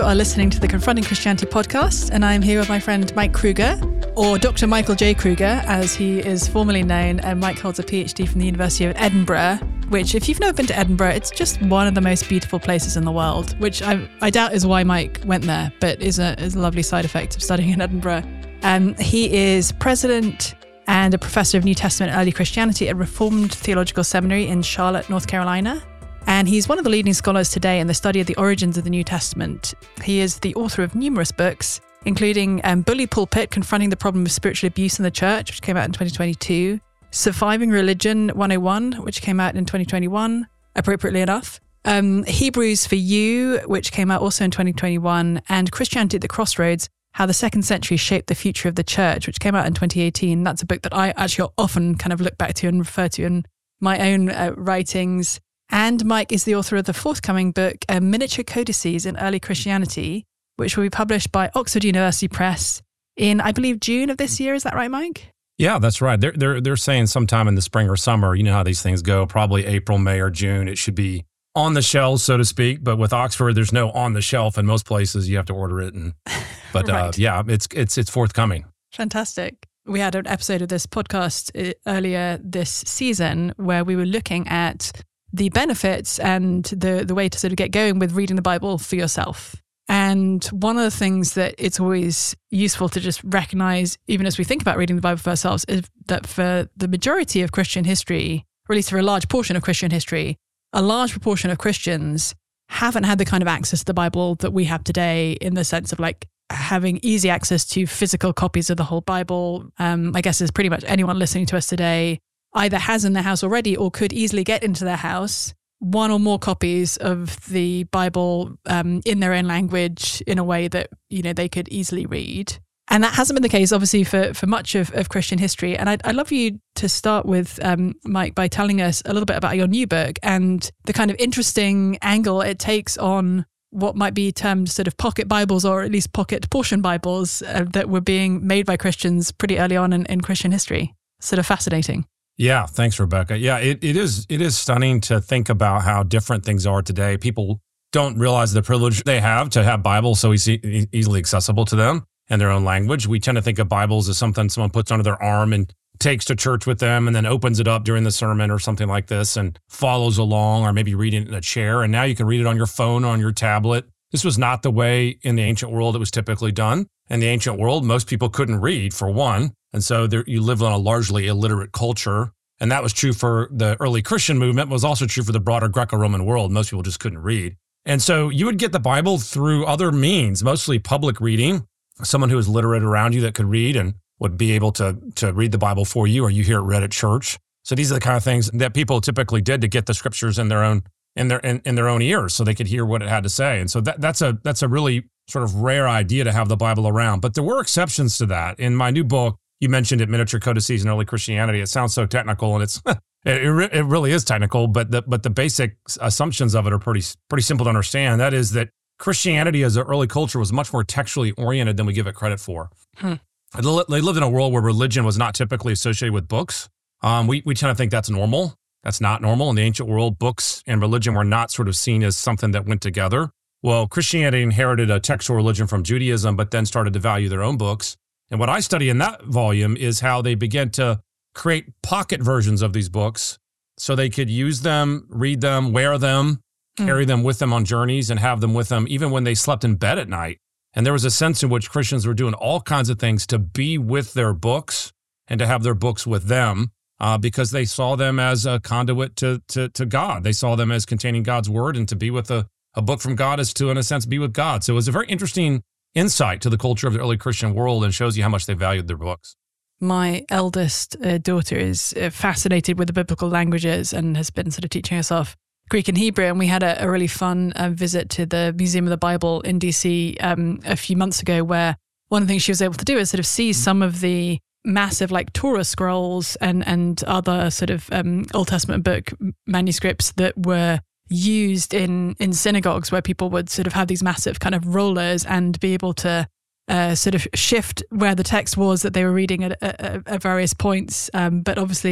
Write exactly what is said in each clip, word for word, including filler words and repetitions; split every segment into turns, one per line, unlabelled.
are listening to the Confronting Christianity podcast, and I'm here with my friend Mike Kruger, or Doctor Michael J. Kruger, as he is formerly known, and Mike holds a PhD from the University of Edinburgh, which, if you've never been to Edinburgh, it's just one of the most beautiful places in the world, which I, I doubt is why Mike went there, but is a, is a lovely side effect of studying in Edinburgh. Um, he is president and a professor of New Testament and Early Christianity at Reformed Theological Seminary in Charlotte, North Carolina. And he's one of the leading scholars today in the study of the origins of the New Testament. He is the author of numerous books, including um, Bully Pulpit, Confronting the Problem of Spiritual Abuse in the Church, which came out in twenty twenty-two, Surviving Religion one oh one, which came out in twenty twenty-one, appropriately enough, um, Hebrews for You, which came out also in twenty twenty-one, and Christianity at the Crossroads, How the Second Century Shaped the Future of the Church, which came out in twenty eighteen. That's a book that I actually often kind of look back to and refer to in my own uh, writings. And Mike is the author of the forthcoming book, uh, Miniature Codices in Early Christianity, which will be published by Oxford University Press in, I believe, June of this year. Is that right, Mike?
Yeah, that's right. They're they're they're saying sometime in the spring or summer. You know how these things go. Probably April, May, or June. It should be on the shelves, so to speak. But with Oxford, there's no on the shelf in most places. You have to order it. And but right. uh, yeah, it's it's it's forthcoming.
Fantastic. We had an episode of this podcast earlier this season where we were looking at the benefits and the the way to sort of get going with reading the Bible for yourself. And one of the things that it's always useful to just recognize, even as we think about reading the Bible for ourselves, is that for the majority of Christian history, or at least for a large portion of Christian history, a large proportion of Christians haven't had the kind of access to the Bible that we have today, in the sense of like having easy access to physical copies of the whole Bible. Um, I guess as pretty much anyone listening to us today either has in their house already or could easily get into their house one or more copies of the Bible um, in their own language in a way that, you know, they could easily read. And that hasn't been the case, obviously, for, for much of, of Christian history. And I'd, I'd love you to start with, um, Mike, by telling us a little bit about your new book and the kind of interesting angle it takes on what might be termed sort of pocket Bibles, or at least pocket portion Bibles uh, that were being made by Christians pretty early on in, in Christian history. Sort of fascinating.
Yeah, thanks, Rebecca. Yeah, it, it is it is stunning to think about how different things are today. People don't realize the privilege they have to have Bibles so easy, easily accessible to them in their own language. We tend to think of Bibles as something someone puts under their arm and takes to church with them and then opens it up during the sermon or something like this and follows along, or maybe reading it in a chair. And now you can read it on your phone or on your tablet. This was not the way in the ancient world it was typically done. In the ancient world, most people couldn't read, for one. And so there, you lived on a largely illiterate culture. And that was true for the early Christian movement, was also true for the broader Greco-Roman world. Most people just couldn't read. And so you would get the Bible through other means, mostly public reading, someone who was literate around you that could read and would be able to, to read the Bible for you, or you hear it read at church. So these are the kind of things that people typically did to get the scriptures in their own in their in, in their own ears so they could hear what it had to say. And so that that's a that's a really sort of rare idea to have the Bible around. But there were exceptions to that. In my new book, you mentioned it, Miniature Codices in Early Christianity. It sounds so technical, and it's it, it, it really is technical, but the but the basic assumptions of it are pretty pretty simple to understand. That is that Christianity as an early culture was much more textually oriented than we give it credit for. Hmm. They lived in a world where religion was not typically associated with books. Um, we, we tend to think that's normal. That's not normal. In the ancient world, books and religion were not sort of seen as something that went together. Well, Christianity inherited a textual religion from Judaism, but then started to value their own books. And what I study in that volume is how they began to create pocket versions of these books so they could use them, read them, wear them, mm. carry them with them on journeys, and have them with them even when they slept in bed at night. And there was a sense in which Christians were doing all kinds of things to be with their books and to have their books with them uh, because they saw them as a conduit to, to to God. They saw them as containing God's word, and to be with a, a book from God is to, in a sense, be with God. So it was a very interesting insight to the culture of the early Christian world, and shows you how much they valued their books.
My eldest uh, daughter is uh, fascinated with the biblical languages and has been sort of teaching herself Greek and Hebrew, and we had a, a really fun uh, visit to the Museum of the Bible in D C um, a few months ago, where one of the things she was able to do is sort of see some of the massive like Torah scrolls and and other sort of um, Old Testament book manuscripts that were used in in synagogues, where people would sort of have these massive kind of rollers and be able to uh, sort of shift where the text was that they were reading at, at, at various points, um, but obviously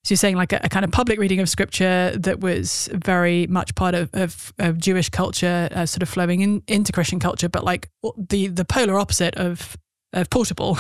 So you're saying like a, a kind of public reading of scripture that was very much part of, of, of Jewish culture, uh, sort of flowing in, into Christian culture, but like the the polar opposite of of portable.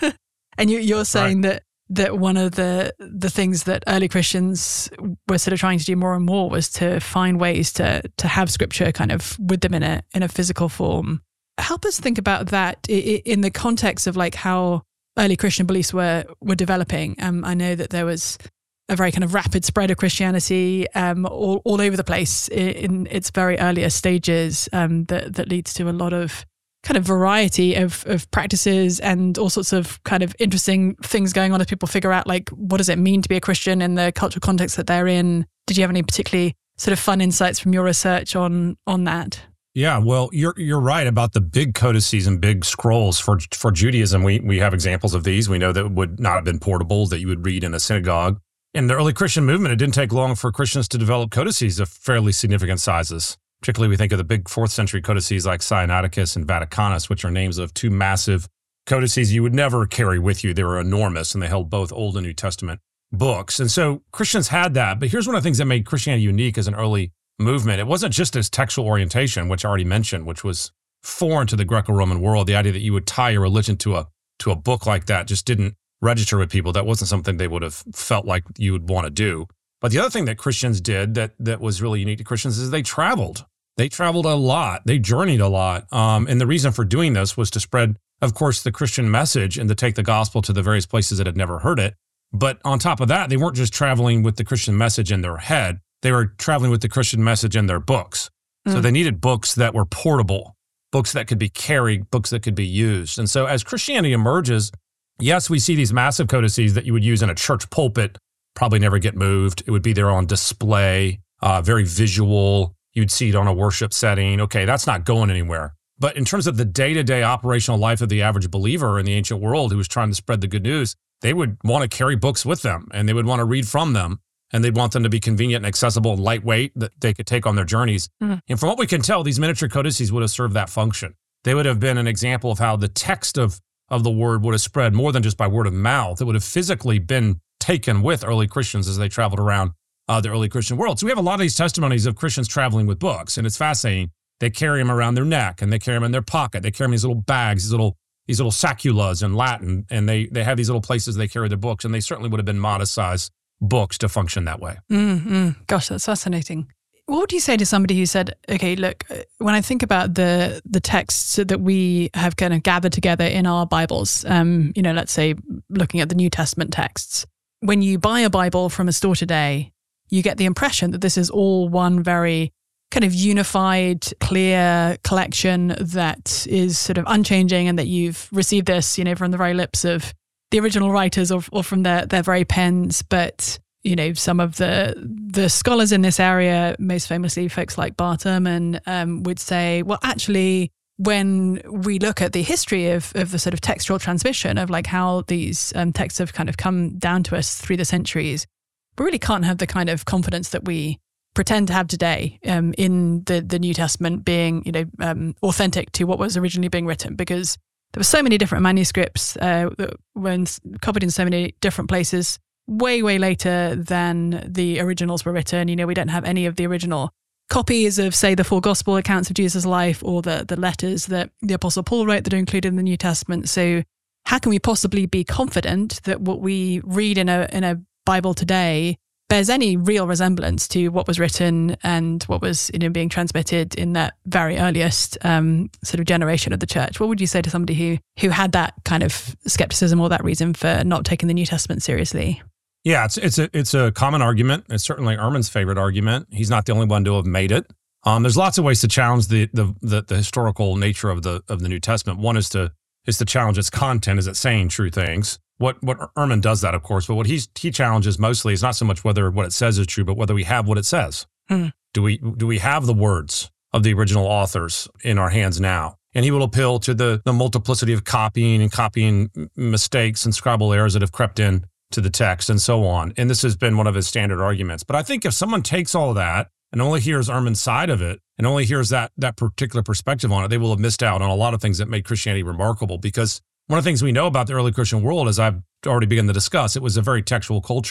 And you, you're saying right. that that one of the the things that early Christians were sort of trying to do more and more was to find ways to to have scripture kind of with them in a in a physical form. Help us think about that in the context of like how early Christian beliefs were were developing. Um, I know that there was a very kind of rapid spread of Christianity um, all, all over the place in, in its very earliest stages um, that, that leads to a lot of kind of variety of, of practices and all sorts of kind of interesting things going on as people figure out like, what does it mean to be a Christian in the cultural context that they're in? Did you have any particularly sort of fun insights from your research on on that?
Yeah, well, you're you're right about the big codices and big scrolls for for Judaism. We we have examples of these. We know that would not have been portable, that you would read in a synagogue. In the early Christian movement, it didn't take long for Christians to develop codices of fairly significant sizes. Particularly, we think of the big fourth century codices like Sinaiticus and Vaticanus, which are names of two massive codices you would never carry with you. They were enormous, and they held both Old and New Testament books. And so Christians had that. But here's one of the things that made Christianity unique as an early movement. It wasn't just its textual orientation, which I already mentioned, which was foreign to the Greco-Roman world. The idea that you would tie your religion to a to a book like that just didn't register with people. That wasn't something they would have felt like you would want to do. But the other thing that Christians did that that was really unique to Christians is they traveled. They traveled a lot. They journeyed a lot. Um, and the reason for doing this was to spread, of course, the Christian message and to take the gospel to the various places that had never heard it. But on top of that, they weren't just traveling with the Christian message in their head. They were traveling with the Christian message in their books. Mm. So they needed books that were portable, books that could be carried, books that could be used. And so as Christianity emerges, yes, we see these massive codices that you would use in a church pulpit, probably never get moved. It would be there on display, uh, very visual. You'd see it on a worship setting. Okay, that's not going anywhere. But in terms of the day-to-day operational life of the average believer in the ancient world who was trying to spread the good news, they would want to carry books with them, and they would want to read from them, and they'd want them to be convenient and accessible and lightweight that they could take on their journeys. Mm-hmm. And from what we can tell, these miniature codices would have served that function. They would have been an example of how the text of, of the word would have spread more than just by word of mouth. It would have physically been taken with early Christians as they traveled around uh, the early Christian world. So we have a lot of these testimonies of Christians traveling with books, and it's fascinating. They carry them around their neck, and they carry them in their pocket. They carry them in these little bags, these little these little saculas in Latin, and they they have these little places they carry their books, and they certainly would have been modest-sized books to function that way.
Mm-hmm. Gosh, that's fascinating. What would you say to somebody who said, okay, look, when I think about the the texts that we have kind of gathered together in our Bibles, um, you know, let's say looking at the New Testament texts, when you buy a Bible from a store today, you get the impression that this is all one very kind of unified, clear collection that is sort of unchanging, and that you've received this, you know, from the very lips of the original writers or, or from their, their very pens. But, you know, some of the the scholars in this area, most famously folks like Bart Ehrman, um, would say, well, actually, when we look at the history of, of the sort of textual transmission of like how these um, texts have kind of come down to us through the centuries, we really can't have the kind of confidence that we pretend to have today um, in the, the New Testament being, you know, um, authentic to what was originally being written, because there were so many different manuscripts uh, that were copied in so many different places way, way later than the originals were written. You know, we don't have any of the original copies of, say, the four gospel accounts of Jesus' life or the, the letters that the Apostle Paul wrote that are included in the New Testament. So how can we possibly be confident that what we read in a in a Bible today bears any real resemblance to what was written and what was, you know, being transmitted in that very earliest um, sort of generation of the church? What would you say to somebody who who had that kind of skepticism or that reason for not taking the New Testament seriously?
Yeah, it's it's a it's a common argument. It's certainly Ehrman's favorite argument. He's not the only one to have made it. Um, there's lots of ways to challenge the, the the the historical nature of the of the New Testament. One is to is to challenge its content. Is it saying true things? What what Ehrman does that, of course, but what he's, he challenges mostly is not so much whether what it says is true, but whether we have what it says. Hmm. Do we do we have the words of the original authors in our hands now? And he will appeal to the, the multiplicity of copying and copying mistakes and scribal errors that have crept in to the text and so on. And this has been one of his standard arguments. But I think if someone takes all of that and only hears Ehrman's side of it and only hears that that particular perspective on it, they will have missed out on a lot of things that made Christianity remarkable. Because one of the things we know about the early Christian world, as I've already begun to discuss, it was a very textual culture.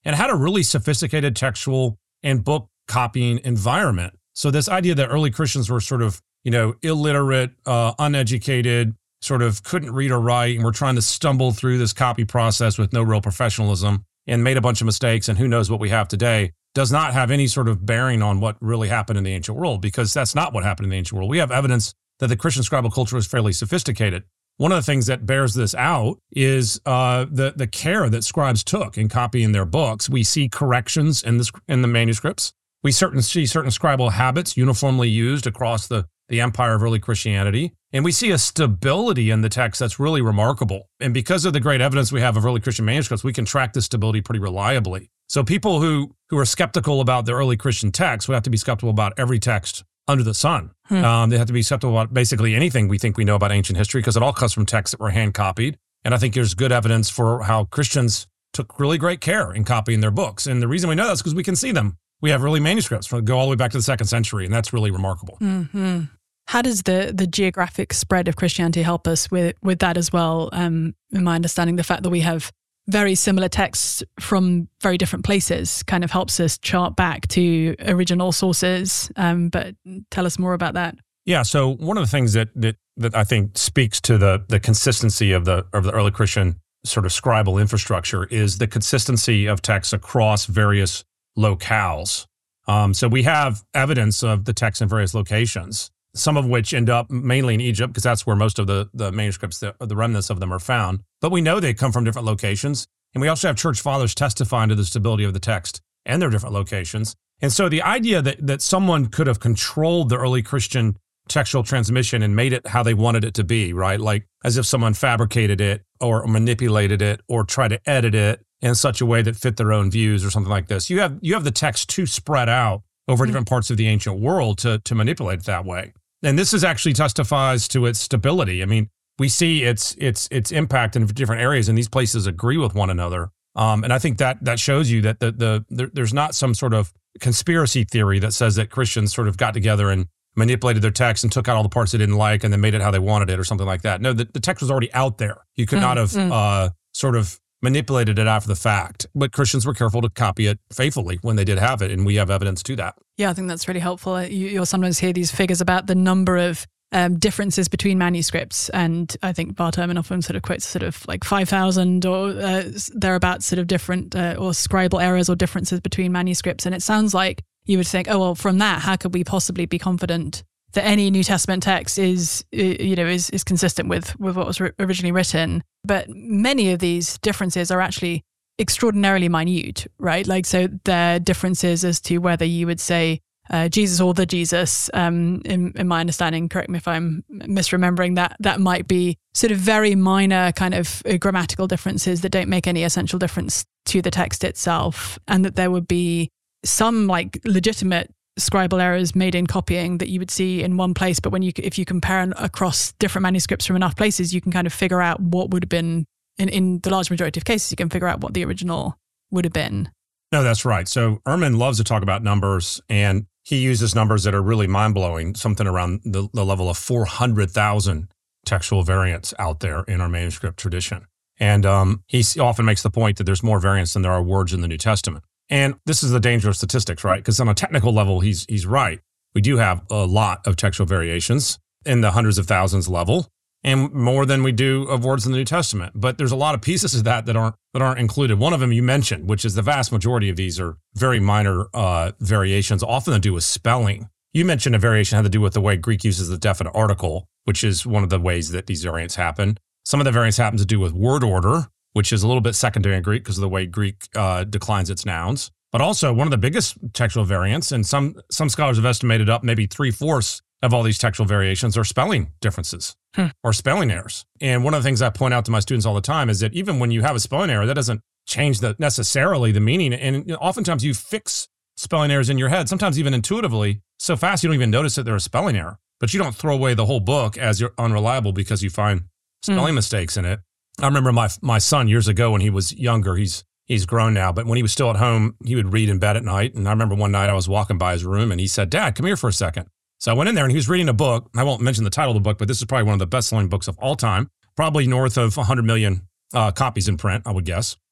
and had a really sophisticated textual and book copying environment. So this idea that early Christians were sort of, you know, illiterate, uh, uneducated, sort of couldn't read or write, and were trying to stumble through this copy process with no real professionalism and made a bunch of mistakes, and who knows what we have today, does not have any sort of bearing on what really happened in the ancient world, because that's not what happened in the ancient world. We have evidence that the Christian scribal culture was fairly sophisticated. One of the things that bears this out is uh, the the care that scribes took in copying their books. We see corrections in the, in the manuscripts. We certain see certain scribal habits uniformly used across the, the empire of early Christianity. And we see a stability in the text that's really remarkable. And because of the great evidence we have of early Christian manuscripts, we can track this stability pretty reliably. So people who, who are skeptical about the early Christian text would have to be skeptical about every text under the sun. Hmm. Um, they have to be skeptical about basically anything we think we know about ancient history, because it all comes from texts that were hand copied. And I think there's good evidence for how Christians took really great care in copying their books. And the reason we know that is because we can see them. We have early manuscripts from go all the way back to the second century, and that's really remarkable.
Mm-hmm. How does the the geographic spread of Christianity help us with with that as well? Um, in my understanding, the fact that we have very similar texts from very different places kind of helps us chart back to original sources. Um, but tell us more about that.
Yeah. So one of the things that that that I think speaks to the the consistency of the of the early Christian sort of scribal infrastructure is the consistency of texts across various locales. Um, so we have evidence of the texts in various locations, some of which end up mainly in Egypt, because that's where most of the, the manuscripts, the, the remnants of them are found. But we know they come from different locations. And we also have church fathers testifying to the stability of the text and their different locations. And so the idea that, that someone could have controlled the early Christian textual transmission and made it how they wanted it to be, right? Like as if someone fabricated it or manipulated it or tried to edit it in such a way that fit their own views or something like this. You have you have the text too spread out over different parts of the ancient world to, to manipulate it that way. And this is actually testifies to its stability. I mean, we see its its its impact in different areas, and these places agree with one another. Um, and I think that that shows you that the the there, there's not some sort of conspiracy theory that says that Christians sort of got together and manipulated their text and took out all the parts they didn't like and then made it how they wanted it or something like that. No, the, the text was already out there. You could mm, not have mm. uh, sort of manipulated it after the fact. But Christians were careful to copy it faithfully when they did have it, and we have evidence to that.
Yeah, I think that's really helpful. You, you'll sometimes hear these figures about the number of um, differences between manuscripts, and I think Bart Ehrman often sort of quotes sort of like five thousand or uh, thereabouts sort of different uh, or scribal errors or differences between manuscripts. And it sounds like you would think, oh, well, from that, how could we possibly be confident that any New Testament text is, you know, is, is consistent with, with what was originally written? But many of these differences are actually extraordinarily minute, right? Like, so there are differences as to whether you would say uh, Jesus or the Jesus. Um, in, in my understanding, correct me if I'm misremembering that, that might be sort of very minor kind of grammatical differences that don't make any essential difference to the text itself. And that there would be some like legitimate scribal errors made in copying that you would see in one place, but when you if you compare across different manuscripts from enough places, you can kind of figure out what would have been, in, in the large majority of cases, you can figure out what the original would have been.
No, that's right. So Ehrman loves to talk about numbers, and he uses numbers that are really mind-blowing, something around the, the level of four hundred thousand textual variants out there in our manuscript tradition. And um, he often makes the point that there's more variants than there are words in the New Testament. And this is the danger of statistics, right? Because on a technical level, he's he's right. We do have a lot of textual variations in the hundreds of thousands level, and more than we do of words in the New Testament. But there's a lot of pieces of that that aren't that aren't included. One of them you mentioned, which is the vast majority of these are very minor uh, variations, often to do with spelling. You mentioned a variation had to do with the way Greek uses the definite article, which is one of the ways that these variants happen. Some of the variants happen to do with word order, which is a little bit secondary in Greek because of the way Greek uh, declines its nouns. But also one of the biggest textual variants, and some some scholars have estimated up maybe three-fourths of all these textual variations are spelling differences hmm. or spelling errors. And one of the things I point out to my students all the time is that even when you have a spelling error, that doesn't change the necessarily the meaning. And oftentimes you fix spelling errors in your head, sometimes even intuitively, so fast you don't even notice that they're a spelling error. But you don't throw away the whole book as you're unreliable because you find spelling hmm. mistakes in it. I remember my my son years ago when he was younger, he's he's grown now, but when he was still at home, he would read in bed at night. And I remember one night I was walking by his room and he said, "Dad, come here for a second." So I went in there and he was reading a book. I won't mention the title of the book, but this is probably one of the best-selling books of all time, probably north of one hundred million uh, copies in print, I would guess.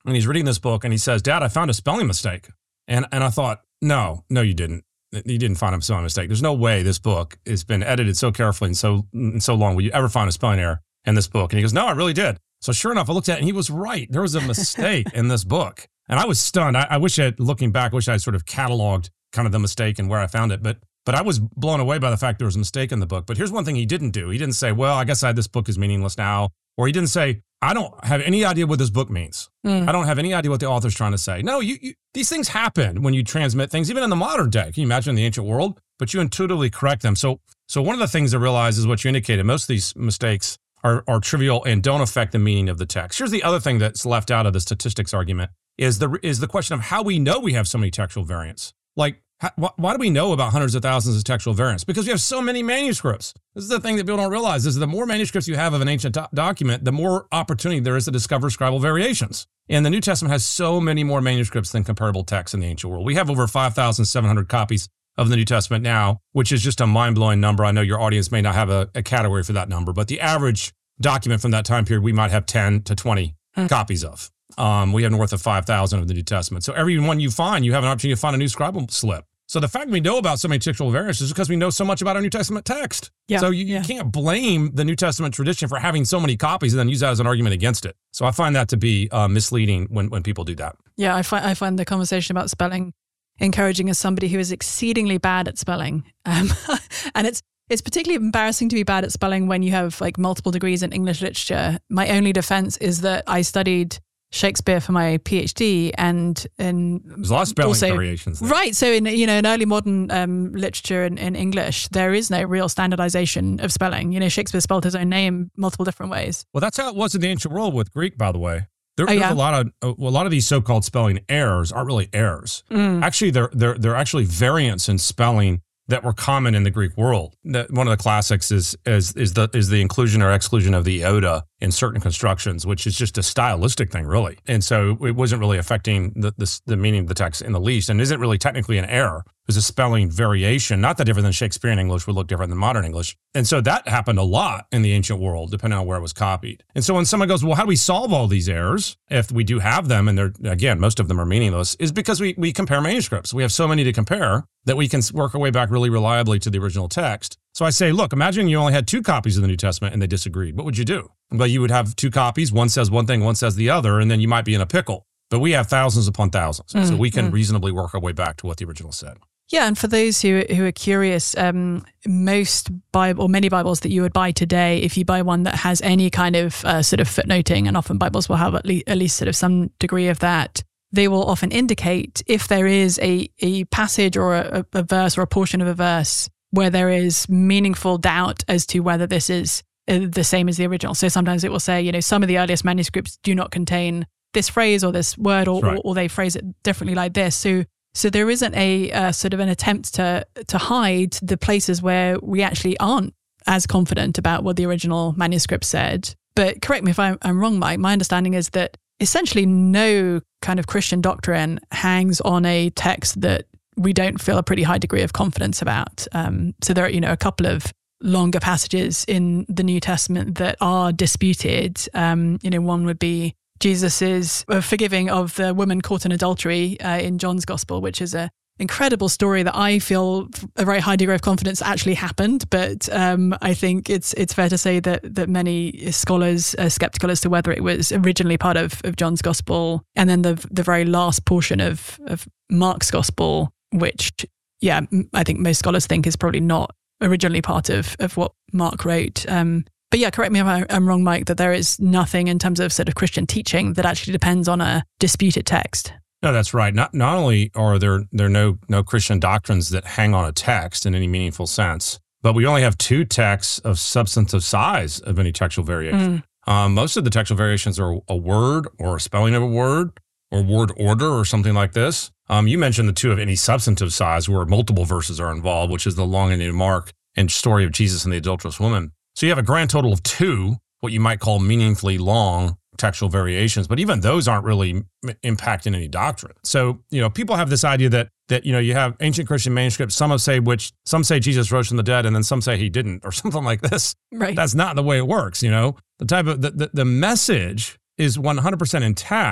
and he's reading this book and he says, Dad, I found a spelling mistake. And and I thought, no, no, you didn't. You didn't find a spelling mistake. There's no way this book has been edited so carefully and so and so long. Will you ever find a spelling error in this book? And he goes, no, I really did. So sure enough, I looked at it and he was right. There was a mistake in this book. And I was stunned. I, I wish I, looking back, I wish I had sort of cataloged kind of the mistake and where I found it. But but I was blown away by the fact there was a mistake in the book. But here's one thing he didn't do. He didn't say, well, I guess I, this book is meaningless now. Or he didn't say, I don't have any idea what this book means. Mm. I don't have any idea what the author's trying to say. No, you, you, these things happen when you transmit things, even in the modern day. Can you imagine in the ancient world? But you intuitively correct them. So so one of the things to realize is what you indicated. Most of these mistakes are, are trivial and don't affect the meaning of the text. Here's the other thing that's left out of the statistics argument is the is the question of how we know we have so many textual variants. Like, how, why do we know about hundreds of thousands of textual variants? Because we have so many manuscripts. This is the thing that people don't realize is the more manuscripts you have of an ancient do- document, the more opportunity there is to discover scribal variations. And the New Testament has so many more manuscripts than comparable texts in the ancient world. We have over five thousand seven hundred copies of the New Testament now, which is just a mind-blowing number. I know your audience may not have a, a category for that number, but the average document from that time period, we might have ten to twenty mm. copies of. Um, we have north of five thousand of the New Testament. So every one you find, you have an opportunity to find a new scribal slip. So the fact we know about so many textual variants is because we know so much about our New Testament text. Yeah, so you, yeah. you can't blame the New Testament tradition for having so many copies and then use that as an argument against it. So I find that to be uh, misleading when, when people do that.
Yeah, I find I find the conversation about spelling encouraging as somebody who is exceedingly bad at spelling. Um, and it's it's particularly embarrassing to be bad at spelling when you have like multiple degrees in English literature. My only defense is that I studied Shakespeare for my PhD, and and
there's a lot of spelling also, variations there.
Right. So in you know in early modern um, literature in, in English, there is no real standardization of spelling. You know, Shakespeare spelled his own name multiple different ways.
Well, that's how it was in the ancient world with Greek, by the way. There,
oh,
there's
yeah?
a lot of a, a lot of these so-called spelling errors aren't really errors. Mm. Actually, they're they're they're actually variants in spelling that were common in the Greek world. That one of the classics is is is the is the inclusion or exclusion of the iota in certain constructions, which is just a stylistic thing, really. And so it wasn't really affecting the the, the meaning of the text in the least, and isn't really technically an error. It was a spelling variation, not that different than Shakespearean English would look different than modern English. And so that happened a lot in the ancient world, depending on where it was copied. And so when someone goes, well, how do we solve all these errors if we do have them, and they're, again, most of them are meaningless, is because we we compare manuscripts. We have so many to compare that we can work our way back really reliably to the original text. So I say, look, imagine you only had two copies of the New Testament and they disagreed. What would you do? Well, you would have two copies. One says one thing, one says the other, and then you might be in a pickle. But we have thousands upon thousands. Mm, so we can mm. reasonably work our way back to what the original said.
Yeah, and for those who who are curious, um, most Bible or many Bibles that you would buy today, if you buy one that has any kind of uh, sort of footnoting, and often Bibles will have at least, at least sort of some degree of that, they will often indicate if there is a, a passage or a, a verse or a portion of a verse where there is meaningful doubt as to whether this is the same as the original. So sometimes it will say, you know, some of the earliest manuscripts do not contain this phrase or this word, or, right. or, or they phrase it differently like this. So So there isn't a uh, sort of an attempt to to hide the places where we actually aren't as confident about what the original manuscript said. But correct me if I'm, I'm wrong, Mike. My understanding is that essentially no kind of Christian doctrine hangs on a text that we don't feel a pretty high degree of confidence about. Um, so there are, you know, a couple of longer passages in the New Testament that are disputed. Um, you know, one would be Jesus is forgiving of the woman caught in adultery uh, in John's Gospel, which is a incredible story that I feel a very high degree of confidence actually happened. But um, I think it's it's fair to say that that many scholars are skeptical as to whether it was originally part of, of John's Gospel. And then the the very last portion of, of Mark's Gospel, which, yeah, I think most scholars think is probably not originally part of, of what Mark wrote. Um, But yeah, correct me if I'm wrong, Mike, that there is nothing in terms of sort of Christian teaching that actually depends on a disputed text.
No, that's right. Not not only are there there no no Christian doctrines that hang on a text in any meaningful sense, but we only have two texts of substantive size of any textual variation. Mm. Um, most of the textual variations are a word or a spelling of a word or word order or something like this. Um, you mentioned the two of any substantive size where multiple verses are involved, which is the long-ended Mark and story of Jesus and the adulterous woman. So you have a grand total of two, what you might call meaningfully long textual variations, but even those aren't really m- impacting any doctrine. So, you know, people have this idea that, that, you know, you have ancient Christian manuscripts, some say which, some say Jesus rose from the dead, and then some say he didn't, or something like this.
Right.
That's not the way it works, you know? The type of, the, the, the message is one hundred percent intact,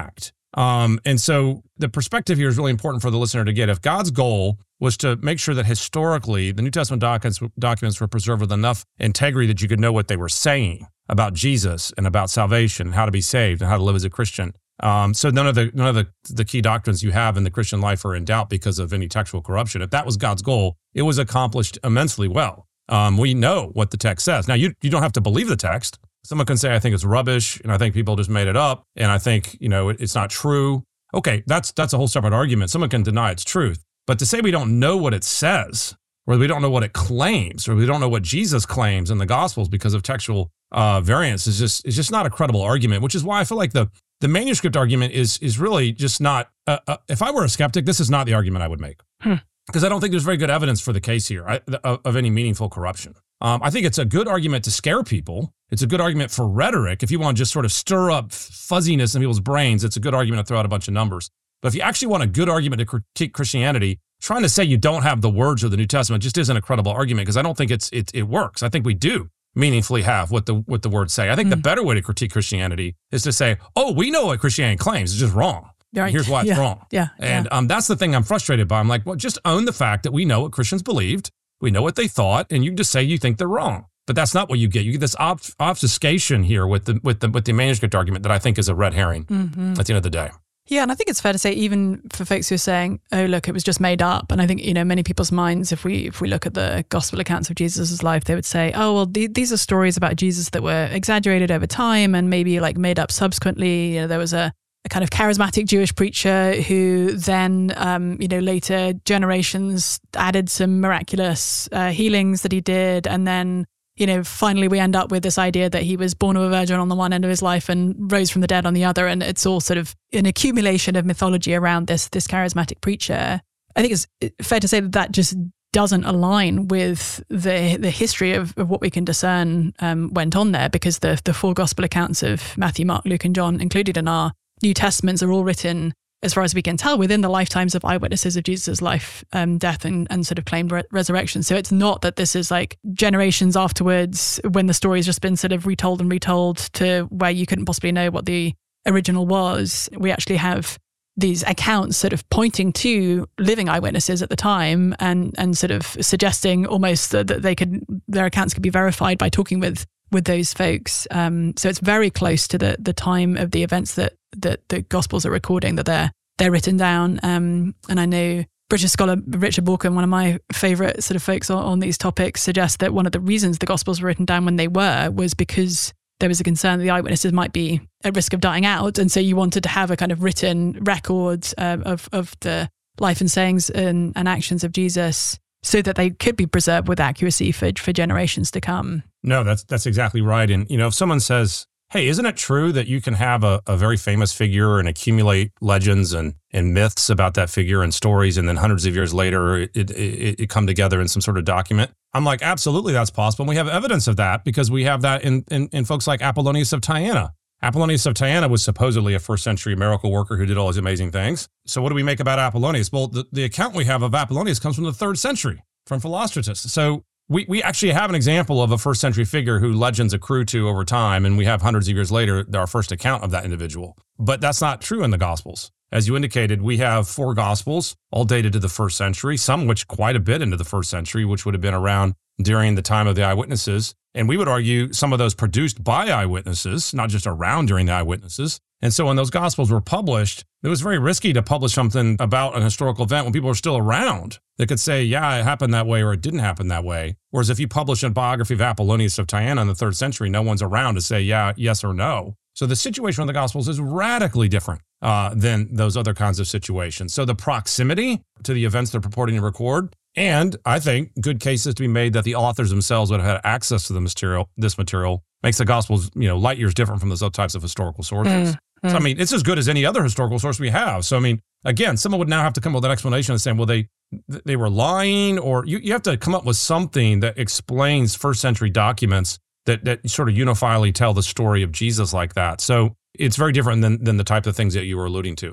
Um, and so the perspective here is really important for the listener to get. If God's goal was to make sure that historically the New Testament documents, documents were preserved with enough integrity that you could know what they were saying about Jesus and about salvation, how to be saved, and how to live as a Christian. Um, so none of the none of the, the key doctrines you have in the Christian life are in doubt because of any textual corruption. If that was God's goal, it was accomplished immensely well. Um, we know what the text says. Now, you you don't have to believe the text. Someone can say, I think it's rubbish, and I think people just made it up, and I think, you know, it, it's not true. Okay, that's that's a whole separate argument. Someone can deny its truth. But to say we don't know what it says, or we don't know what it claims, or we don't know what Jesus claims in the Gospels because of textual uh, variance is just is just not a credible argument, which is why I feel like the the manuscript argument is is really just not, uh, uh, if I were a skeptic, this is not the argument I would make. Hmm. Because I don't think there's very good evidence for the case here I, of, of any meaningful corruption. Um, I think it's a good argument to scare people. It's a good argument for rhetoric. If you want to just sort of stir up fuzziness in people's brains, it's a good argument to throw out a bunch of numbers. But if you actually want a good argument to critique Christianity, trying to say you don't have the words of the New Testament just isn't a credible argument, because I don't think it's it, it works. I think we do meaningfully have what the what the words say. I think mm. the better way to critique Christianity is to say, oh, we know what Christianity claims. It's just wrong. Right. Here's why it's
yeah.
wrong.
Yeah.
And
yeah.
Um, that's the thing I'm frustrated by. I'm like, well, just own the fact that we know what Christians believed. We know what they thought, and you just say you think they're wrong. But that's not what you get. You get this obf- obfuscation here with the with the with the manuscript argument that I think is a red herring mm-hmm. at the end of the day.
Yeah, and I think it's fair to say, even for folks who are saying, "Oh, look, it was just made up," and I think, you know, many people's minds, if we if we look at the gospel accounts of Jesus' life, they would say, "Oh, well, th- these are stories about Jesus that were exaggerated over time and maybe like made up subsequently." You know, there was a a kind of charismatic Jewish preacher who then, um, you know, later generations added some miraculous uh, healings that he did. And then, you know, finally we end up with this idea that he was born of a virgin on the one end of his life and rose from the dead on the other. And it's all sort of an accumulation of mythology around this, this charismatic preacher. I think it's fair to say that that just doesn't align with the the history of, of what we can discern um, went on there, because the, the four gospel accounts of Matthew, Mark, Luke, and John included in our New Testaments are all written, as far as we can tell, within the lifetimes of eyewitnesses of Jesus' life, um, death, and, and sort of claimed re- resurrection. So it's not that this is like generations afterwards when the story's just been sort of retold and retold to where you couldn't possibly know what the original was. We actually have these accounts sort of pointing to living eyewitnesses at the time and and sort of suggesting almost that, that they could their accounts could be verified by talking with with those folks. Um, so it's very close to the the time of the events that that the Gospels are recording, that they're they're written down. Um, and I know British scholar Richard Balkan, one of my favourite sort of folks on, on these topics, suggests that one of the reasons the Gospels were written down when they were was because there was a concern that the eyewitnesses might be at risk of dying out, and so you wanted to have a kind of written record uh, of of the life and sayings and, and actions of Jesus, so that they could be preserved with accuracy for for generations to come.
No, that's that's exactly right. And, you know, if someone says, hey, isn't it true that you can have a, a very famous figure and accumulate legends and, and myths about that figure and stories, and then hundreds of years later, it, it, it, it come together in some sort of document? I'm like, absolutely, that's possible. And we have evidence of that because we have that in, in, in folks like Apollonius of Tyana. Apollonius of Tyana was supposedly a first century miracle worker who did all these amazing things. So what do we make about Apollonius? Well, the, the account we have of Apollonius comes from the third century, from Philostratus. So we, we actually have an example of a first century figure who legends accrue to over time, and we have hundreds of years later our first account of that individual. But that's not true in the Gospels. As you indicated, we have four Gospels, all dated to the first century, some which quite a bit into the first century, which would have been around during the time of the eyewitnesses. And we would argue some of those produced by eyewitnesses, not just around during the eyewitnesses. And so when those Gospels were published, it was very risky to publish something about an historical event when people were still around that could say, yeah, it happened that way or it didn't happen that way. Whereas if you publish a biography of Apollonius of Tyana in the third century, no one's around to say, yeah, yes or no. So the situation with the Gospels is radically different uh, than those other kinds of situations. So the proximity to the events they're purporting to record, and I think good cases to be made that the authors themselves would have had access to the material, this material, makes the Gospels, you know, light years different from those other types of historical sources. Mm. So, I mean, it's as good as any other historical source we have. So, I mean, again, someone would now have to come up with an explanation and saying, well, they they were lying, or you, you have to come up with something that explains first century documents that, that sort of unifiably tell the story of Jesus like that. So it's very different than, than the type of things that you were alluding to.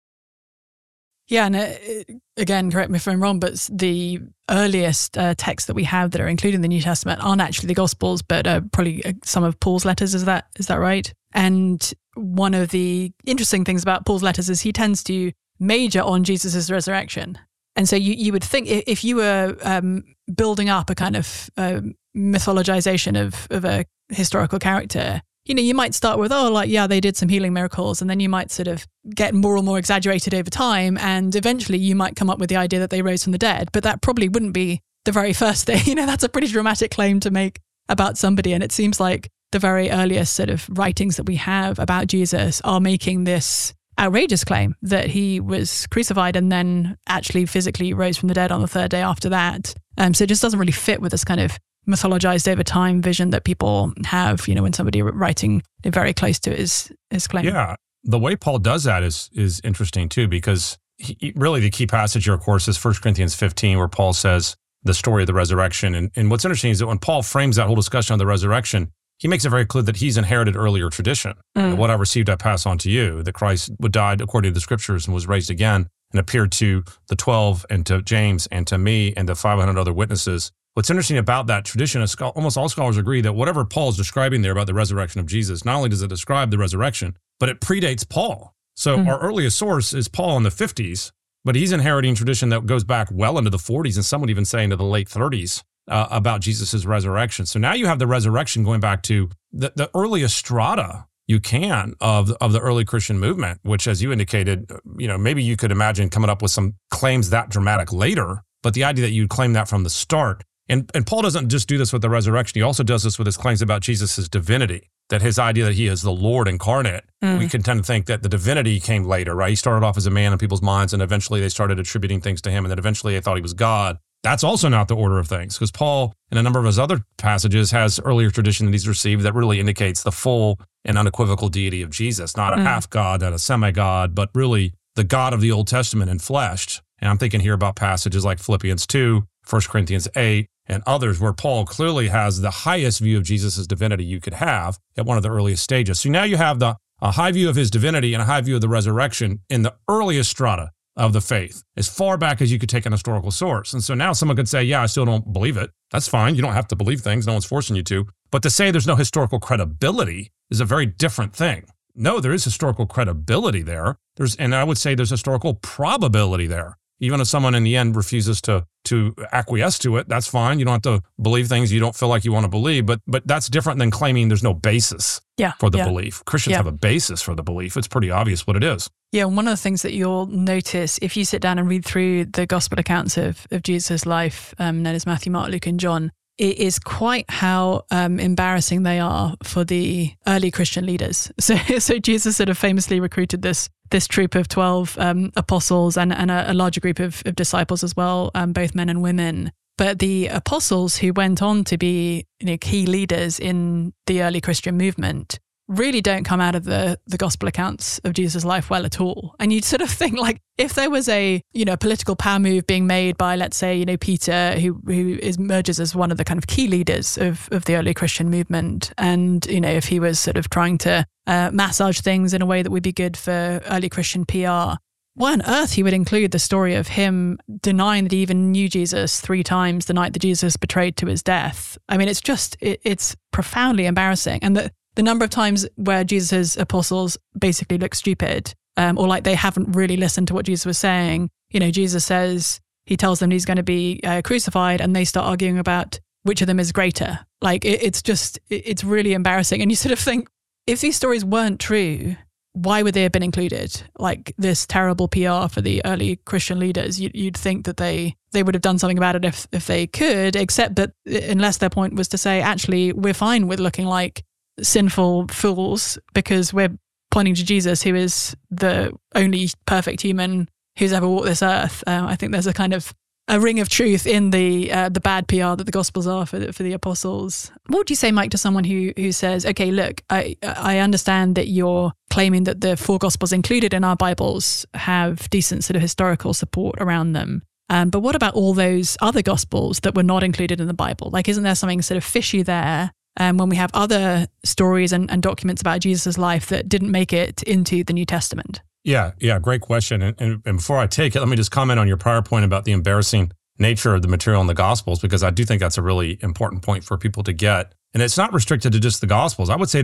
Yeah, and it, again, correct me if I'm wrong, but the earliest uh, texts that we have that are included in the New Testament aren't actually the Gospels, but uh, probably some of Paul's letters. Is that is that right? And one of the interesting things about Paul's letters is he tends to major on Jesus's resurrection. And so you, you would think if you were um, building up a kind of uh, mythologization of, of a historical character, you know, you might start with, oh, like, yeah, they did some healing miracles. And then you might sort of get more and more exaggerated over time. And eventually you might come up with the idea that they rose from the dead. But that probably wouldn't be the very first thing. You know, that's a pretty dramatic claim to make about somebody. And it seems like the very earliest sort of writings that we have about Jesus are making this outrageous claim that he was crucified and then actually physically rose from the dead on the third day after that. Um, so it just doesn't really fit with this kind of mythologized over time vision that people have, you know, when somebody writing very close to his, his claim.
Yeah. The way Paul does that is is interesting too, because he, really the key passage here, of course, is First Corinthians fifteen, where Paul says the story of the resurrection. And, and what's interesting is that when Paul frames that whole discussion on the resurrection, he makes it very clear that he's inherited earlier tradition. Mm. What I received, I pass on to you, that Christ would died according to the scriptures and was raised again and appeared to the twelve and to James and to me and to five hundred other witnesses. What's interesting about that tradition is almost all scholars agree that whatever Paul's describing there about the resurrection of Jesus, not only does it describe the resurrection, but it predates Paul. So mm. our earliest source is Paul in the fifties, but he's inheriting tradition that goes back well into the forties, and some would even say into the late thirties. Uh, about Jesus's resurrection. So now you have the resurrection going back to the, the earliest strata you can of, of the early Christian movement, which, as you indicated, you know, maybe you could imagine coming up with some claims that dramatic later, but the idea that you'd claim that from the start. And, and Paul doesn't just do this with the resurrection. He also does this with his claims about Jesus's divinity, that his idea that he is the Lord incarnate. Mm. We can tend to think that the divinity came later, right? He started off as a man in people's minds, and eventually they started attributing things to him, and then eventually they thought he was God. That's also not the order of things, because Paul, in a number of his other passages, has earlier tradition that he's received that really indicates the full and unequivocal deity of Jesus, not a mm. half God, not a semi-God, but really the God of the Old Testament enfleshed. And I'm thinking here about passages like Philippians two, First Corinthians eight, and others where Paul clearly has the highest view of Jesus' divinity you could have at one of the earliest stages. So now you have the a high view of his divinity and a high view of the resurrection in the earliest strata of the faith, as far back as you could take an historical source. And so now someone could say, yeah, I still don't believe it. That's fine. You don't have to believe things. No one's forcing you to. But to say there's no historical credibility is a very different thing. No, there is historical credibility there. There's, and I would say there's historical probability there. Even if someone in the end refuses to to acquiesce to it, that's fine. You don't have to believe things you don't feel like you want to believe, but but that's different than claiming there's no basis yeah, for the yeah. belief. Christians yeah. have a basis for the belief. It's pretty obvious what it is.
Yeah, one of the things that you'll notice if you sit down and read through the gospel accounts of, of Jesus' life, um, known as Matthew, Mark, Luke, and John, it is quite how um, embarrassing they are for the early Christian leaders. So, so Jesus sort of famously recruited this this troop of twelve um, apostles and, and a, a larger group of, of disciples as well, um, both men and women. But the apostles who went on to be, you know, key leaders in the early Christian movement really don't come out of the, the gospel accounts of Jesus' life well at all. And you'd sort of think, like, if there was a, you know, political power move being made by, let's say, you know, Peter, who who is, emerges as one of the kind of key leaders of, of the early Christian movement, and, you know, if he was sort of trying to uh, massage things in a way that would be good for early Christian P R, why on earth he would include the story of him denying that he even knew Jesus three times the night that Jesus betrayed to his death? I mean, it's just, it, it's profoundly embarrassing. And the The number of times where Jesus' apostles basically look stupid, um, or like they haven't really listened to what Jesus was saying. You know, Jesus says, he tells them he's going to be uh, crucified, and they start arguing about which of them is greater. Like, it, it's just, it, it's really embarrassing. And you sort of think, if these stories weren't true, why would they have been included? Like, this terrible P R for the early Christian leaders. You, you'd think that they they would have done something about it if if they could, except that unless their point was to say, actually, we're fine with looking like sinful fools because we're pointing to Jesus, who is the only perfect human who's ever walked this earth. Uh, I think there's a kind of a ring of truth in the uh, the bad P R that the Gospels are for the, for the apostles. What would you say, Mike, to someone who who says, okay, look, I I understand that you're claiming that the four Gospels included in our Bibles have decent sort of historical support around them. Um, but what about all those other Gospels that were not included in the Bible? Like, isn't there something sort of fishy there? Um, when we have other stories and, and documents about Jesus' life that didn't make it into the New Testament?
Yeah, yeah, great question. And, and, and before I take it, let me just comment on your prior point about the embarrassing nature of the material in the Gospels, because I do think that's a really important point for people to get. And it's not restricted to just the Gospels. I would say that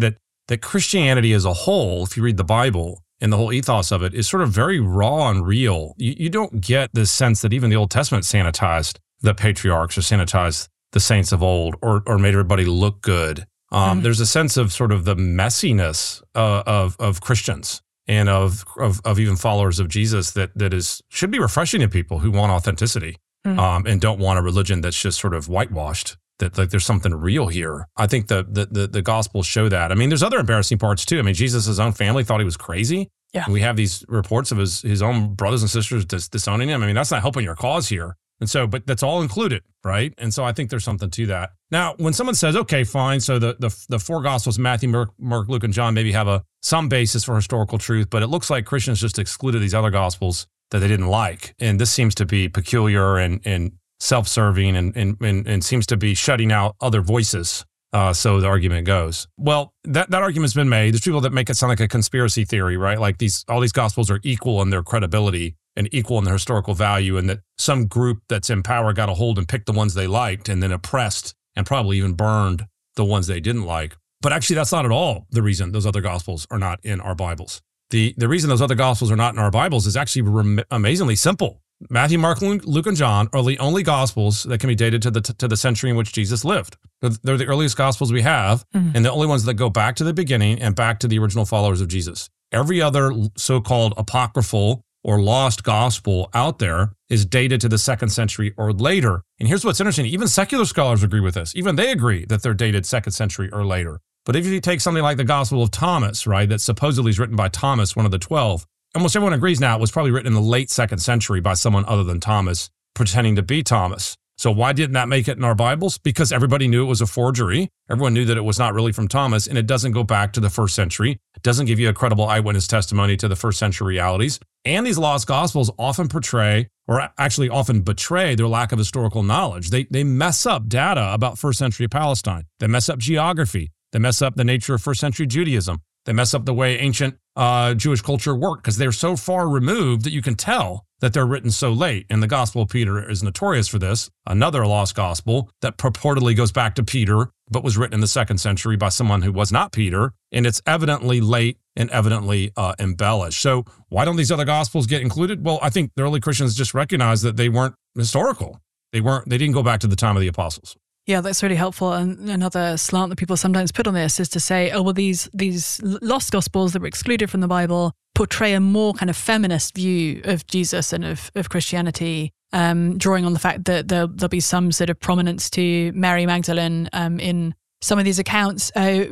that Christianity as a whole, if you read the Bible and the whole ethos of it, is sort of very raw and real. You, you don't get this sense that even the Old Testament sanitized the patriarchs or sanitized the saints of old or or made everybody look good. Um, mm. There's a sense of sort of the messiness uh, of of Christians and of, of of even followers of Jesus that that is should be refreshing to people who want authenticity mm. um, and don't want a religion that's just sort of whitewashed. That like there's something real here. I think the, the the the Gospels show that. I mean, there's other embarrassing parts too. I mean, Jesus' own family thought he was crazy.
Yeah,
and we have these reports of his his own brothers and sisters dis- disowning him. I mean, that's not helping your cause here. And so, but that's all included, right? And so I think there's something to that. Now, when someone says, okay, fine, so the the, the four Gospels, Matthew, Mark, Mark, Luke, and John, maybe have a some basis for historical truth, but it looks like Christians just excluded these other Gospels that they didn't like. And this seems to be peculiar and and self-serving and, and, and, and seems to be shutting out other voices. Uh, so the argument goes. Well, that, that argument's been made. There's people that make it sound like a conspiracy theory, right? Like these, all these Gospels are equal in their credibility and equal in their historical value, and that some group that's in power got a hold and picked the ones they liked and then oppressed and probably even burned the ones they didn't like. But actually, that's not at all the reason those other Gospels are not in our Bibles. The, the reason those other Gospels are not in our Bibles is actually rem- amazingly simple. Matthew, Mark, Luke, and John are the only Gospels that can be dated to the to the century in which Jesus lived. They're the earliest Gospels we have, mm-hmm. and the only ones that go back to the beginning and back to the original followers of Jesus. Every other so-called apocryphal or lost Gospel out there is dated to the second century or later. And here's what's interesting. Even secular scholars agree with this. Even they agree that they're dated second century or later. But if you take something like the Gospel of Thomas, right, that supposedly is written by Thomas, one of the twelve, almost everyone agrees now it was probably written in the late second century by someone other than Thomas, pretending to be Thomas. So why didn't that make it in our Bibles? Because everybody knew it was a forgery. Everyone knew that it was not really from Thomas, and it doesn't go back to the first century. It doesn't give you a credible eyewitness testimony to the first century realities. And these lost Gospels often portray, or actually often betray, their lack of historical knowledge. They, they mess up data about first century Palestine. They mess up geography. They mess up the nature of first century Judaism. They mess up the way ancient uh, Jewish culture worked because they're so far removed that you can tell that they're written so late. And the Gospel of Peter is notorious for this. Another lost gospel that purportedly goes back to Peter, but was written in the second century by someone who was not Peter. And it's evidently late and evidently uh, embellished. So why don't these other Gospels get included? Well, I think the early Christians just recognized that they weren't historical. They weren't. They didn't go back to the time of the apostles.
Yeah, that's really helpful. And another slant that people sometimes put on this is to say, oh, well, these these lost Gospels that were excluded from the Bible portray a more kind of feminist view of Jesus and of, of Christianity, um, drawing on the fact that there, there'll be some sort of prominence to Mary Magdalene um, in some of these accounts. Uh,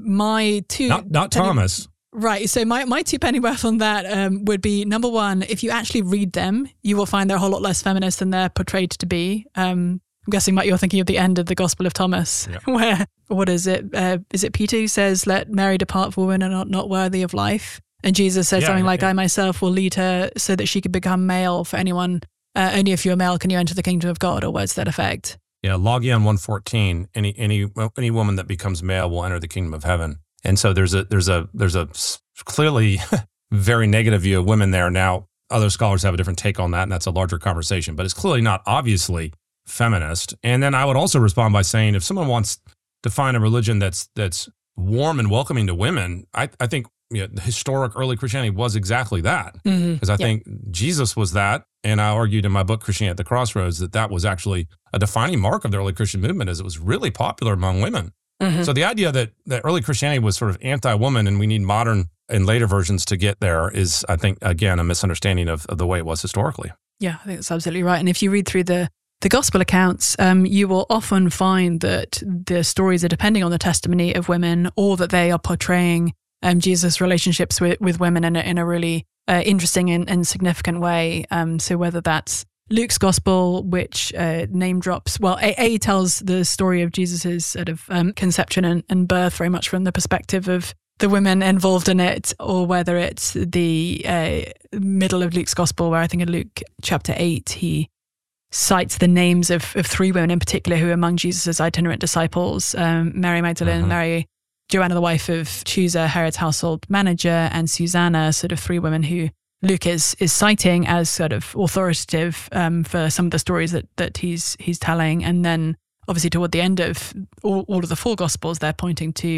my two...
Not, not Thomas.
Right. So my, my two penny worth on that um, would be, number one, if you actually read them, you will find they're a whole lot less feminist than they're portrayed to be. Um I'm guessing, Mike, you're thinking of the end of the Gospel of Thomas, yeah. where, what is it? Uh, is it Peter who says, let Mary depart for women are not, not worthy of life? And Jesus says yeah, something like, yeah. I myself will lead her so that she could become male for anyone. Uh, only if you're male can you enter the kingdom of God, or words to that effect.
Yeah, Logion one fourteen, any any any woman that becomes male will enter the kingdom of heaven. And so there's a there's a there's a clearly very negative view of women there. Now, other scholars have a different take on that, and that's a larger conversation, but it's clearly not obviously feminist. And then I would also respond by saying, if someone wants to find a religion that's that's warm and welcoming to women, I, I think you know, the historic early Christianity was exactly that. Because mm-hmm. I yeah. think Jesus was that. And I argued in my book, Christianity at the Crossroads, that that was actually a defining mark of the early Christian movement, as it was really popular among women. Mm-hmm. So the idea that, that early Christianity was sort of anti-woman and we need modern and later versions to get there is, I think, again, a misunderstanding of, of the way it was historically.
Yeah, I think that's absolutely right. And if you read through the The gospel accounts, um, you will often find that the stories are depending on the testimony of women, or that they are portraying um, Jesus' relationships with, with women in a, in a really uh, interesting and, and significant way. Um, so whether that's Luke's gospel, which uh, name drops, well, A, A tells the story of Jesus' sort of um, conception and, and birth very much from the perspective of the women involved in it, or whether it's the uh, middle of Luke's gospel, where I think in Luke chapter eight, he cites the names of, of three women in particular who are among Jesus' itinerant disciples, um, Mary Magdalene, uh-huh. Mary, Joanna, the wife of Chusa, Herod's household manager, and Susanna, sort of three women who Luke is is citing as sort of authoritative um, for some of the stories that that he's he's telling. And then obviously toward the end of all, all of the four Gospels, they're pointing to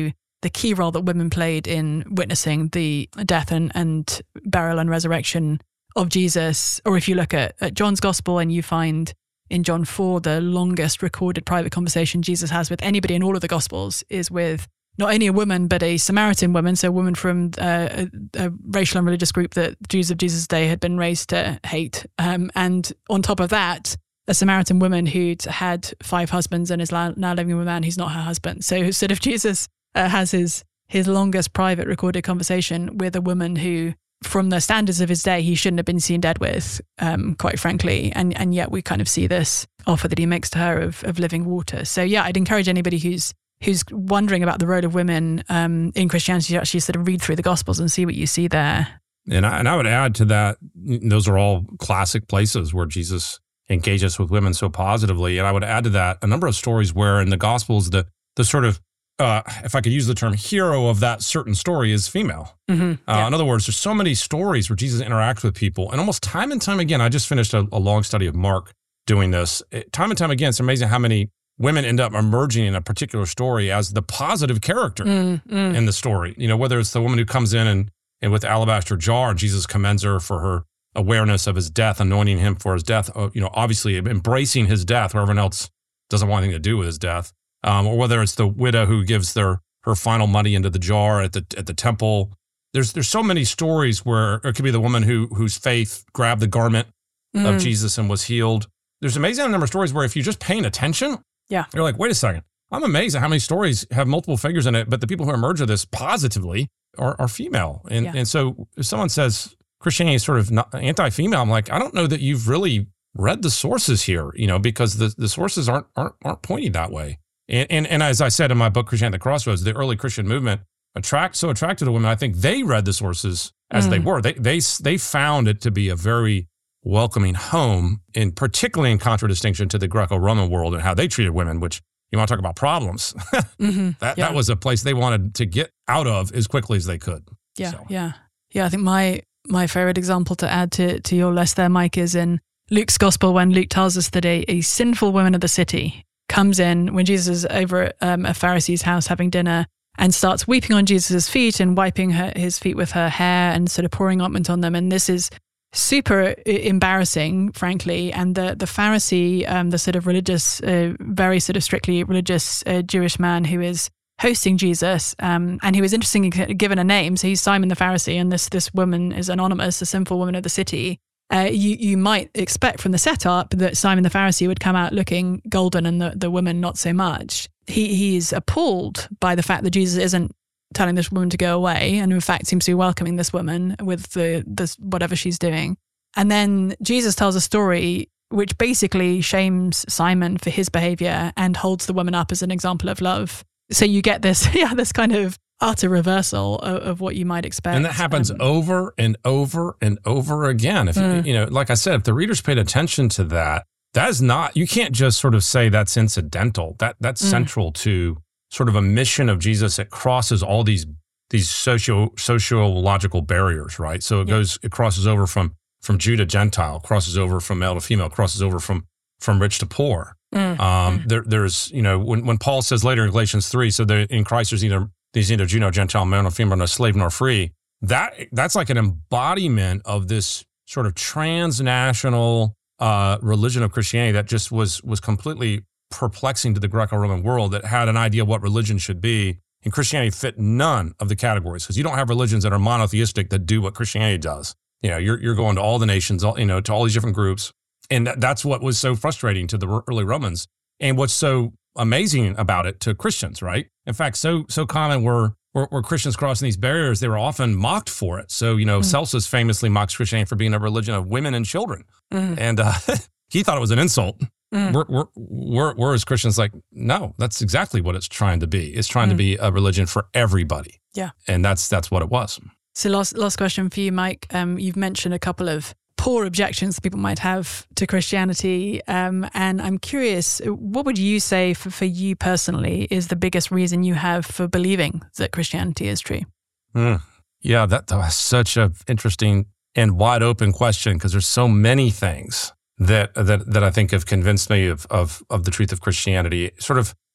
the key role that women played in witnessing the death and, and burial and resurrection of Jesus. Or if you look at, at John's gospel and you find in John four, the longest recorded private conversation Jesus has with anybody in all of the gospels is with not only a woman, but a Samaritan woman, so a woman from uh, a, a racial and religious group that Jews of Jesus' day had been raised to hate. Um, and on top of that, a Samaritan woman who'd had five husbands and is now living with a man who's not her husband. So sort of Jesus uh, has his his longest private recorded conversation with a woman who, from the standards of his day, he shouldn't have been seen dead with, um, quite frankly. And and yet we kind of see this offer that he makes to her of, of living water. So yeah, I'd encourage anybody who's who's wondering about the role of women um, in Christianity to actually sort of read through the Gospels and see what you see there.
And I, and I would add to that, those are all classic places where Jesus engages with women so positively. And I would add to that a number of stories where in the Gospels, the the sort of, uh, if I could use the term hero of that certain story is female. Mm-hmm. Uh, yeah. In other words, there's so many stories where Jesus interacts with people. And almost time and time again, I just finished a, a long study of Mark doing this. It, time and time again, it's amazing how many women end up emerging in a particular story as the positive character mm, mm. in the story. You know, whether it's the woman who comes in and, and with the alabaster jar, and Jesus commends her for her awareness of his death, anointing him for his death, you know, obviously embracing his death, where everyone else doesn't want anything to do with his death. Um, or whether it's the widow who gives their her final money into the jar at the at the temple. There's there's so many stories where, or it could be the woman who whose faith grabbed the garment mm. of Jesus and was healed. There's an amazing number of stories where if you're just paying attention, yeah, you're like, wait a second, I'm amazed at how many stories have multiple figures in it, but the people who emerge of this positively are, are female. And yeah. and so if someone says Christianity is sort of not anti-female, I'm like, I don't know that you've really read the sources here, you know, because the, the sources aren't aren't aren't pointing that way. And, and and as I said in my book, Christianity at the Crossroads, the early Christian movement attract so attracted to women. I think they read the sources as mm. they were. They they they found it to be a very welcoming home, and particularly in contradistinction to the Greco-Roman world and how they treated women, which you want to talk about problems. mm-hmm. That yeah. that was a place they wanted to get out of as quickly as they could.
Yeah,
so.
yeah. Yeah, I think my my favorite example to add to, to your list there, Mike, is in Luke's gospel when Luke tells us that a, a sinful woman of the city comes in when Jesus is over at um, a Pharisee's house having dinner and starts weeping on Jesus' feet and wiping her, his feet with her hair and sort of pouring ointment on them. And this is super embarrassing, frankly. And the the Pharisee, um, the sort of religious, uh, very sort of strictly religious uh, Jewish man who is hosting Jesus, um, and he was interestingly given a name. So he's Simon the Pharisee, and this this woman is anonymous, a sinful woman of the city. Uh, you you might expect from the setup that Simon the Pharisee would come out looking golden and the, the woman not so much. He he's appalled by the fact that Jesus isn't telling this woman to go away, and in fact seems to be welcoming this woman with the this whatever she's doing. And then Jesus tells a story which basically shames Simon for his behavior and holds the woman up as an example of love. So you get this, yeah, this kind of utter reversal of, of what you might expect.
And that happens um, over and over and over again. If mm. you, you know, like I said, if the readers paid attention to that, that is not, you can't just sort of say that's incidental. That that's mm. central to sort of a mission of Jesus that crosses all these these socio sociological barriers, right? So it yeah. goes, it crosses over from from Jew to Gentile, crosses over from male to female, crosses over from from rich to poor. Mm. Um, mm. There, there's, you know, when when Paul says later in Galatians three, so there, in Christ there's neither there's neither Jew nor Gentile, male nor female, nor slave nor free. That that's like an embodiment of this sort of transnational uh, religion of Christianity that just was was completely perplexing to the Greco-Roman world, that had an idea of what religion should be. And Christianity fit none of the categories, because you don't have religions that are monotheistic that do what Christianity does. You know, you're you're going to all the nations, all, you know, to all these different groups. And that, that's what was so frustrating to the early Romans. And what's so amazing about it to Christians, right? In fact, so so common were, were, were Christians crossing these barriers, they were often mocked for it. So, you know, mm. Celsus famously mocks Christianity for being a religion of women and children. Mm. And uh, he thought it was an insult. Mm. We're, we're, we're, we're as Christians like, no, that's exactly what it's trying to be. It's trying mm. to be a religion for everybody. Yeah. And that's that's what it was.
So last last question for you, Mike. Um, you've mentioned a couple of poor objections that people might have to Christianity. Um, and I'm curious, what would you say for, for you personally is the biggest reason you have for believing that Christianity is true?
Mm. Yeah, that, that was such an interesting and wide open question, because there's so many things that that that I think have convinced me of of of the truth of Christianity. Sort of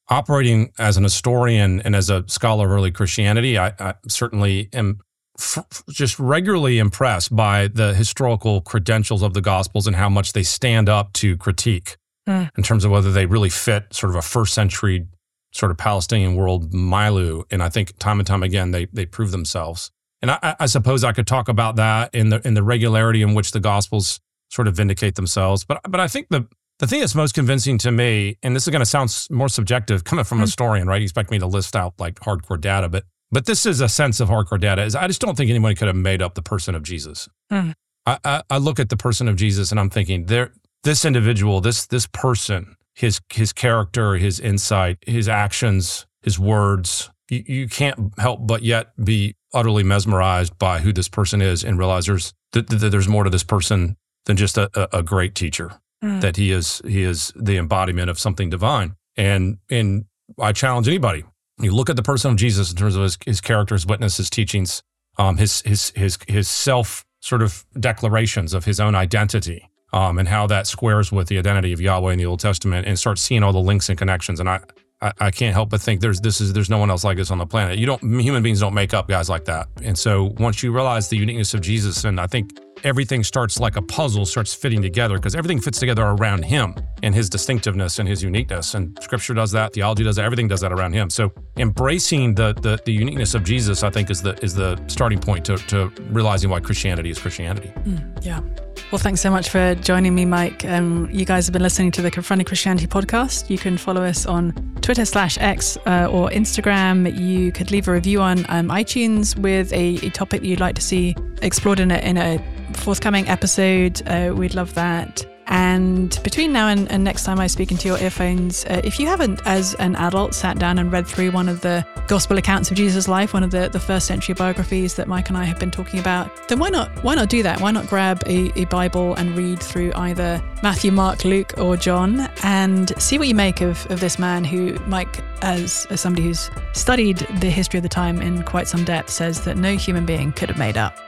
operating as an historian and as a scholar of early Christianity, I, I certainly am f- just regularly impressed by the historical credentials of the Gospels and how much they stand up to critique mm. in terms of whether they really fit sort of a first century sort of Palestinian world milieu. And I think time and time again, they they prove themselves. And I, I suppose I could talk about that in the in the regularity in which the Gospels sort of vindicate themselves. But but I think the The thing that's most convincing to me, and this is going to sound more subjective, coming from a historian, right? You expect me to list out like hardcore data, but but this is a sense of hardcore data. Is I just don't think anybody could have made up the person of Jesus. Mm. I, I, I look at the person of Jesus and I'm thinking, there, this individual, this this person, his his character, his insight, his actions, his words, you, you can't help but yet be utterly mesmerized by who this person is and realize there's that, that there's more to this person than just a, a, a great teacher. Mm. That he is he is the embodiment of something divine. And and I challenge anybody. You look at the person of Jesus in terms of his, his character, his witness, his teachings, um, his his his his self sort of declarations of his own identity, um, and how that squares with the identity of Yahweh in the Old Testament, and start seeing all the links and connections. And I, I I can't help but think there's this is there's no one else like this on the planet. You don't human beings don't make up guys like that. And so once you realize the uniqueness of Jesus, and I think everything starts like a puzzle, starts fitting together because everything fits together around him and his distinctiveness and his uniqueness. And scripture does that, theology does that, everything does that around him. So embracing the the, the uniqueness of Jesus, I think, is the is the starting point to, to realizing why Christianity is Christianity.
Mm, yeah. Well, thanks so much for joining me, Mike. Um, you guys have been listening to the Confronting Christianity podcast. You can follow us on Twitter slash X uh, or Instagram. You could leave a review on um, iTunes with a, a topic that you'd like to see explored in a, in a forthcoming episode. Uh, we'd love that. And between now and, and next time I speak into your earphones, uh, if you haven't, as an adult, sat down and read through one of the gospel accounts of Jesus' life, one of the, the first century biographies that Mike and I have been talking about, then why not why not do that? Why not grab a, a Bible and read through either Matthew, Mark, Luke, or John, and see what you make of, of this man who, Mike, as, as somebody who's studied the history of the time in quite some depth, says that no human being could have made up.